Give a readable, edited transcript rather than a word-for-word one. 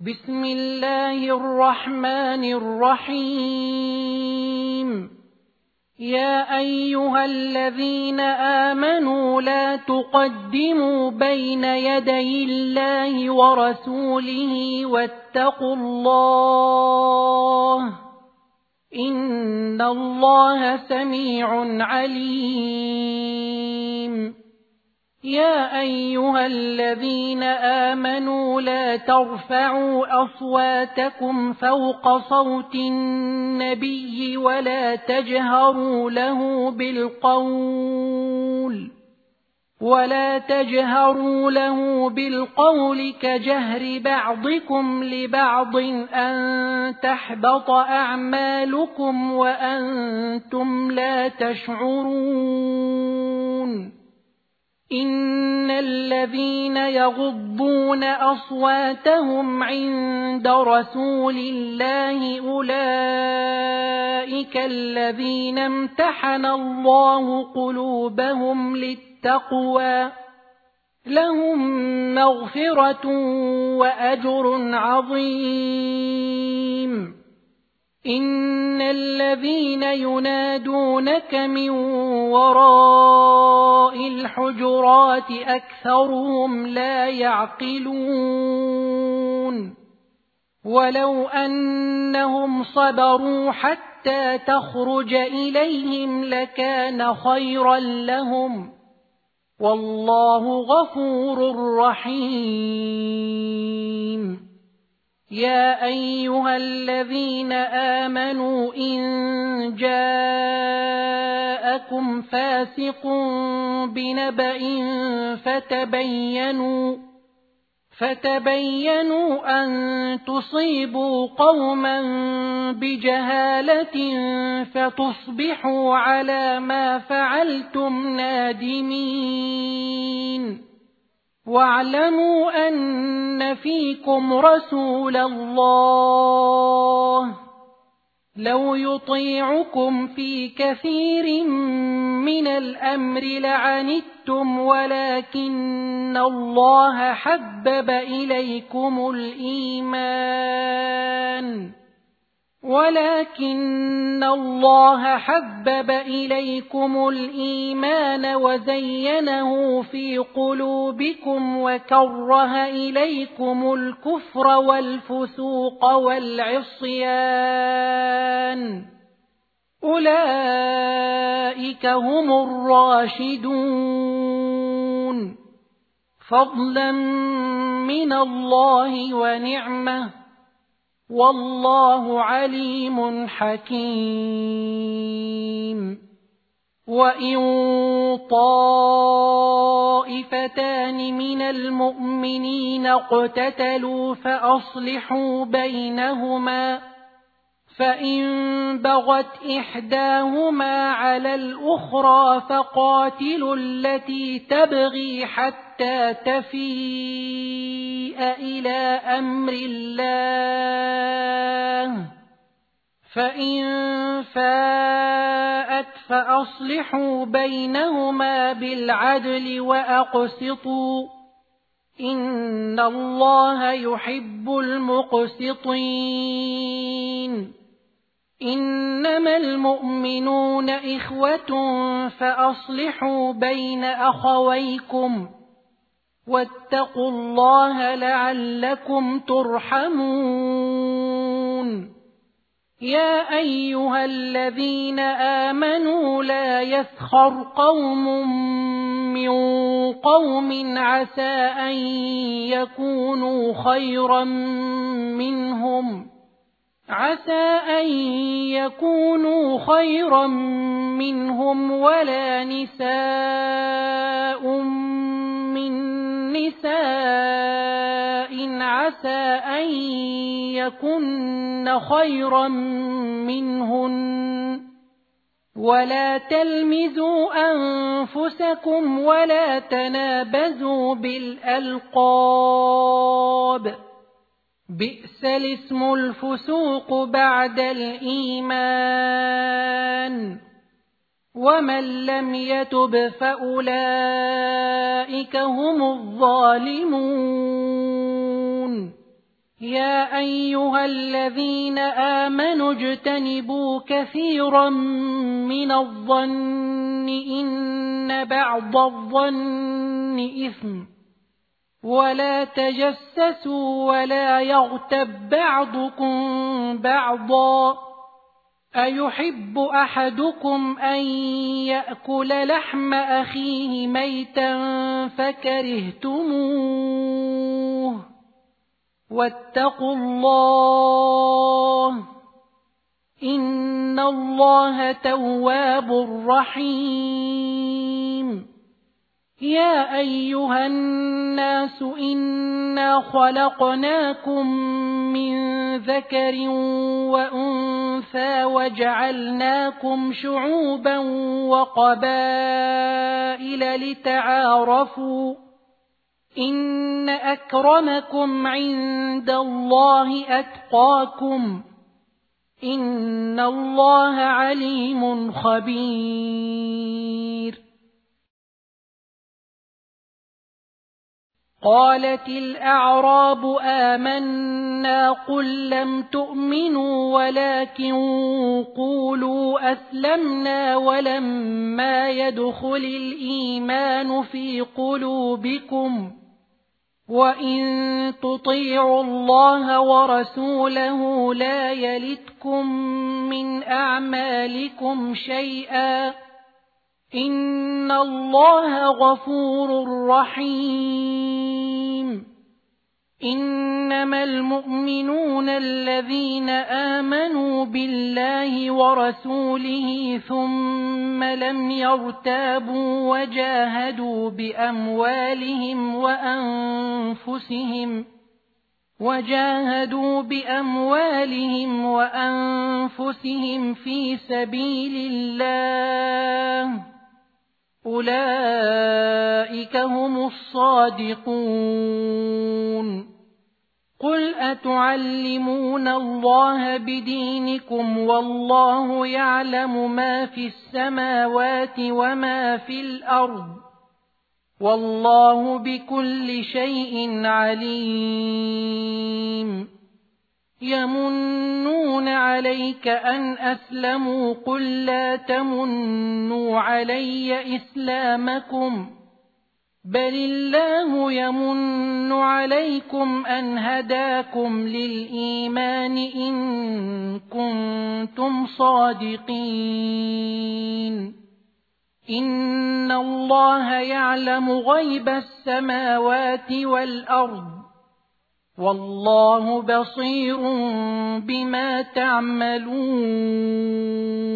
بسم الله الرحمن الرحيم. يا أيها الذين آمنوا لا تقدموا بين يدي الله ورسوله واتقوا الله إن الله سميع عليم. يا أيها الذين آمنوا لا ترفعوا أصواتكم فوق صوت النبي ولا تجهروا له بالقول كجهر بعضكم لبعض أن تحبط أعمالكم وأنتم لا تشعرون. إن الذين يغضون أصواتهم عند رسول الله أولئك الذين امتحن الله قلوبهم للتقوى لهم مغفرة وأجر عظيم. إن الذين ينادونك من وراء الحجرات أكثرهم لا يعقلون. ولو أنهم صبروا حتى تخرج إليهم لكان خيرا لهم والله غفور رحيم. يا أيها الذين آمنوا إن جاءكم فاسق بنبأ فتبينوا أن تصيبوا قوما بجهالة فتصبحوا على ما فعلتم نادمين. واعلموا أن فيكم رسول الله لو يطيعكم في كثير من الأمر لعنتم ولكن الله حبب إليكم الإيمان وزينه في قلوبكم وكره إليكم الكفر والفسوق والعصيان أولئك هم الراشدون فضلا من الله ونعمة والله عليم حكيم. وإن طائفتان من المؤمنين اقتتلوا فأصلحوا بينهما فإن بغت إحداهما على الأخرى فقاتلوا التي تبغي حتى تفيء إلى أمر الله فإن فاءت فأصلحوا بينهما بالعدل وأقسطوا إن الله يحب المقسطين. إنما المؤمنون إخوة فأصلحوا بين أخويكم واتقوا الله لعلكم ترحمون. يا أيها الذين آمنوا لا يسخر قوم من قوم عسى أن يكونوا خيرا منهم ولا نساء من نساء عسى أن يكن خيرا منهن ولا تلمزوا أنفسكم ولا تنابزوا بالألقاب بئس الاسم الفسوق بعد الإيمان ومن لم يتب فأولئك هم الظالمون. يا أيها الذين آمنوا اجتنبوا كثيرا من الظن إن بعض الظن إثم ولا تجسسوا ولا يغتب بعضكم بعضا أيحب أحدكم أن يأكل لحم أخيه ميتا فكرهتموه واتقوا الله إن الله تواب رحيم يا أيها الناس إنا خلقناكم من ذكر وأنثى وجعلناكم شعوبا وقبائل لتعارفوا إن أكرمكم عند الله أتقاكم إن الله عليم خبير قالت الأعراب آمنا قل لم تؤمنوا ولكن قولوا أسلمنا ولما يدخل الإيمان في قلوبكم وإن تطيعوا الله ورسوله لا يلتكم من أعمالكم شيئا إن الله غفور رحيم إنما المؤمنون الذين آمنوا بالله ورسوله ثم لم يرتابوا وجاهدوا بأموالهم وأنفسهم في سبيل الله أولئك هم الصادقون قل أتعلمون الله بدينكم والله يعلم ما في السماوات وما في الأرض والله بكل شيء عليم يمنون عليك أن أسلموا قل لا تمنوا علي إسلامكم بل الله يمن عليكم أن هداكم للإيمان إن كنتم صادقين إن الله يعلم غيب السماوات والأرض والله بصير بما تعملون